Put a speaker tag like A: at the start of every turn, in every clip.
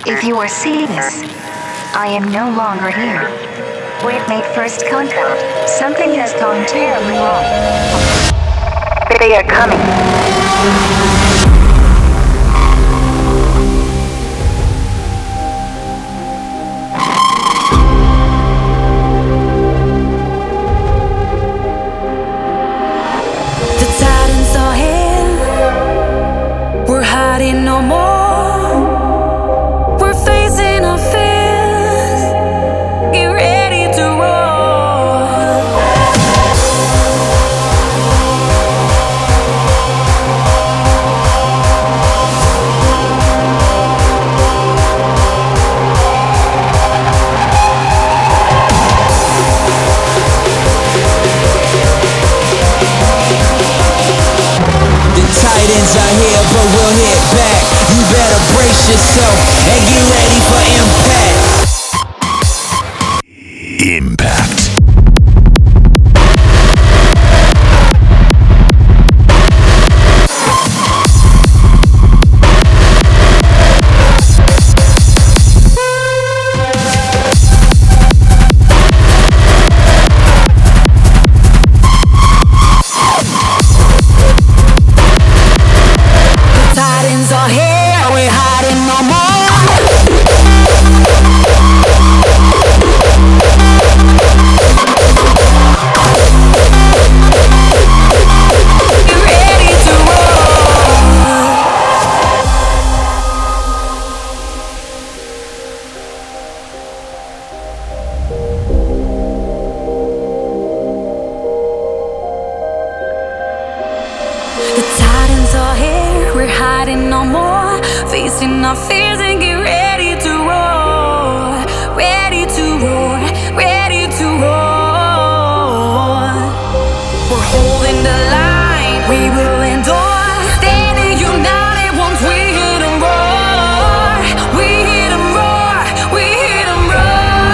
A: If you are seeing this, I am no longer here. We've made first contact. Something has gone terribly wrong. They are coming.
B: No more. We're facing our fears. Get ready to roar.
C: The Titans are here, but we'll hit back. You better brace yourself and get ready for impact. Impact.
B: Titans are here, we're hiding no more. Get ready to roar. The Titans are here, we're hiding no more. Facing our fears and get ready to roar. Ready to roar, ready to roar. We're holding the line, we will endure. Standing united once we hit 'em roar. We hit 'em roar, we hit 'em roar.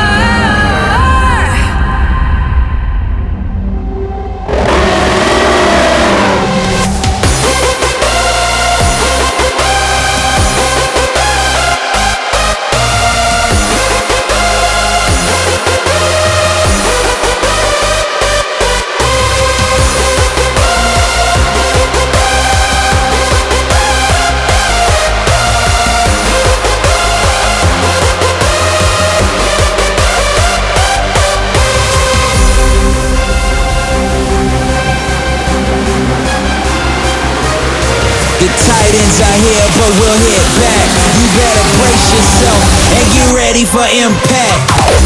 C: The Titans are here, but we'll hit back. You better brace yourself and get ready for impact.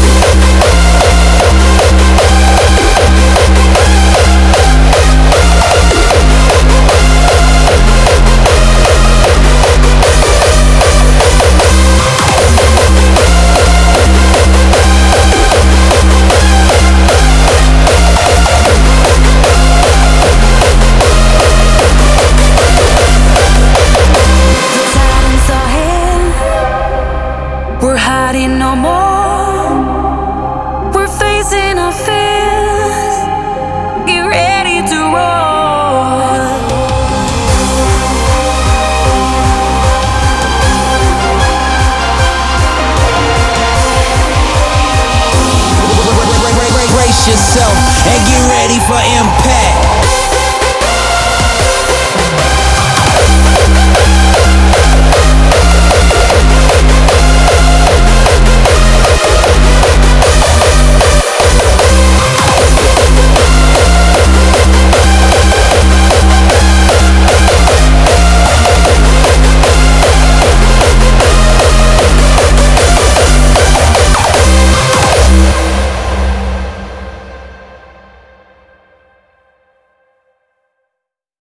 B: We're hiding no more. We're facing our fears. Get ready to roar.
C: Brace yourself and get ready for impact.